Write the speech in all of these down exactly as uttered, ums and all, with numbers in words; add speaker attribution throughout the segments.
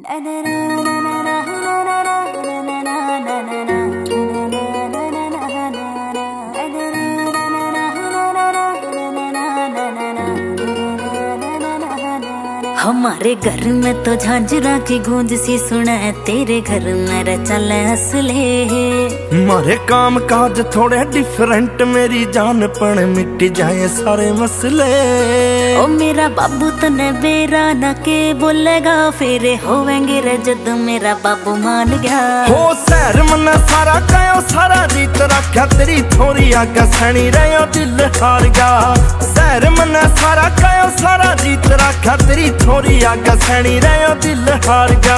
Speaker 1: हमारे घर में तो झांझरा की गूंज सी सुना है, तेरे घर में चले हंसले।
Speaker 2: मारे काम काज थोड़े डिफरेंट, मेरी जान पण मिट जाए सारे मसले।
Speaker 1: ओ मेरा बाबू तने बेरा न के बोलेगा, फेरे होवेंगे रे जद मेरा बाबू मान गया।
Speaker 2: हो सैर मना सारा कयो सारा रीत रखा, तेरी थोड़ी आगा सनी रहो दिल हार गया। सैर मना सारा कयो सारा रीत रखा, तेरी थोड़ी आगा सनी रहो दिल हार गया।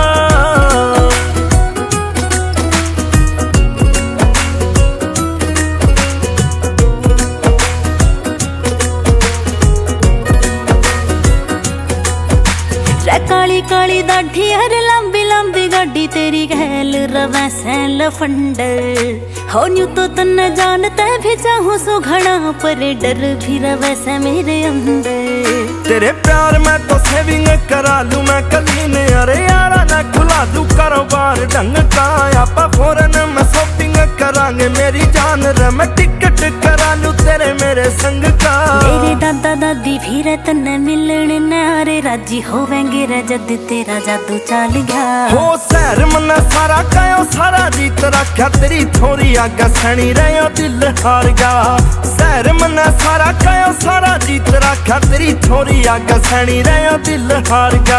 Speaker 1: काली काली दाढ़ी हर लंबी लंबी गाड़ी, तेरी गैल रवै सैल फंडर। हो न्यू तो तन जानते भी चाहूं सो घना, पर डर भी रवै से मेरे अंदर।
Speaker 2: तेरे प्यार में तो सेविंग करा लूं मैं कलीन, अरे यारा ना खुला दूं कारोबार ढंग का। आपा फौरन में शॉपिंग करांगे मेरी जान रे, मैं टिकट करा लूं तेरे मेरे संग का।
Speaker 1: मेरे दादा दादी भी रे तन्ने मिलने नारे, राजी होवेंगे रे जद तेरा जादू चल गया।
Speaker 2: हो सैर मना सारा कयो सारा रीत रखा, तेरी थोड़ी आगा सनी रहो दिल हार गया। सैर मना सारा कयो सारा रीत रखा, तेरी थोड़ी आगा सनी रहो दिल हार गया।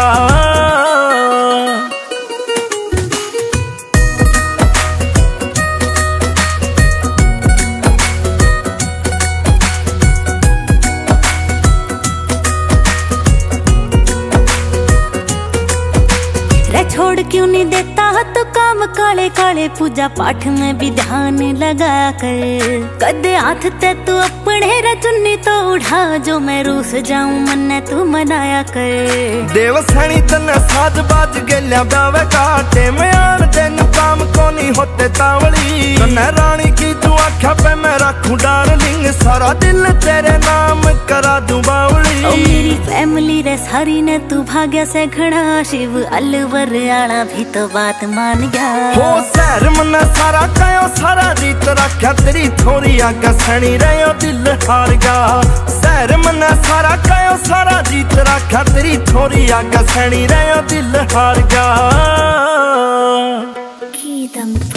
Speaker 1: छोड़ क्यों नहीं देता तो काम काले काले, पूजा पाठ में भी ध्यान लगा कर। कदे हाथ ते तू अपने रे चुन्नी तो उठा, जो मैं रूस जाऊं मन तू मनाया कर।
Speaker 2: देव सनी तन्ने साज बाज गेल्या बावे काटे में आन तेन काम को नहीं होते तावली। तन्ने रानी की तू आख्या पे मैं रखूं डार्लिंग, सारा दिल तेरे नाम करा दूं बावली।
Speaker 1: ओ मेरी फैमिली रे सारी ने तू भाग्य से घड़ा, शिव अलवर आला भी तो बात मान गया।
Speaker 2: हो सैर मना सारा कयो सारा रीत रखा, तेरी थोड़ी आगा सनी रहो दिल हार गया। सैर मना सारा कयो सारा रीत रखा, तेरी थोड़ी आगा सनी रहो दिल हार गया।